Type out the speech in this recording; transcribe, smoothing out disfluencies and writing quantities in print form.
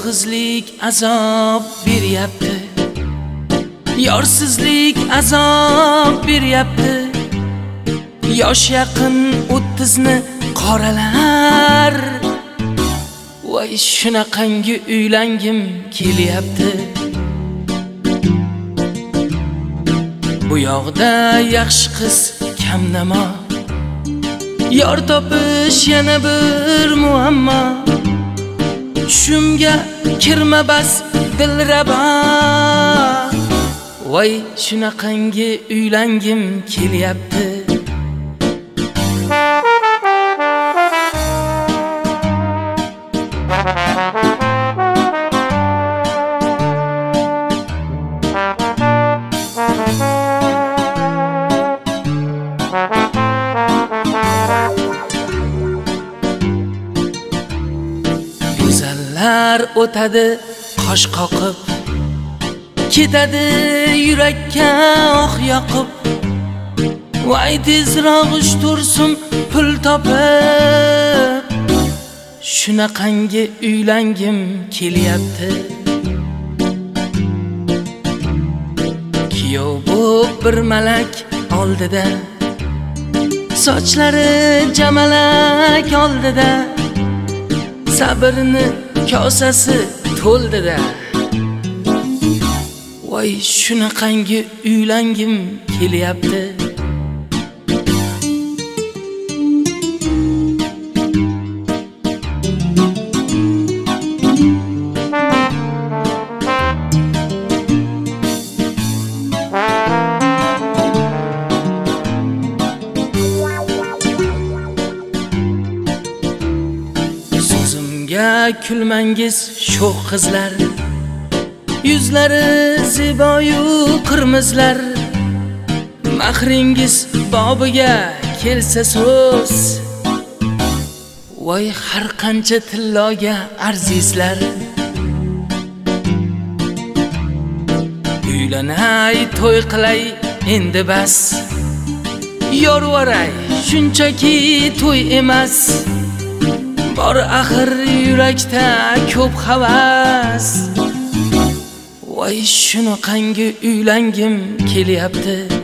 yolg'izlik azob beryapti, yorsizlik azob beryapti. Yosh yaqin 30ni qoralar, voy shunaqangi uylangim kelyapti. Bu yoqda yaxshi qiz kamnamo, yor topish yana bir muammo. Tushimga kirma bas dilrabo, voy shunaqangi uylangim kelyapti. Go'zallar o'tadi qosh qoqib, ketadi yurakka oq yoqib. Voy tezroq ish tursin pul topib, shunaqangi uylangim kelyapti. Kuyov bo'p bir malak oldida, sochlari jamalak oldida, sabrni kosasi to'ldida. Voy shunaqangi uylangim kelyapti. Kulmangiz sho'x qizlar, yuzlari ziboyu qirmizlar. Mahringiz bobiga kelsa so'z, voy har qancha tilloga arzizlar. Uylanay to'y qilay endi bas, yorvaray shunchaki to'y emas. Bor axir yurakda ko'p havas, voy shunaqangi uylangim kelyapti.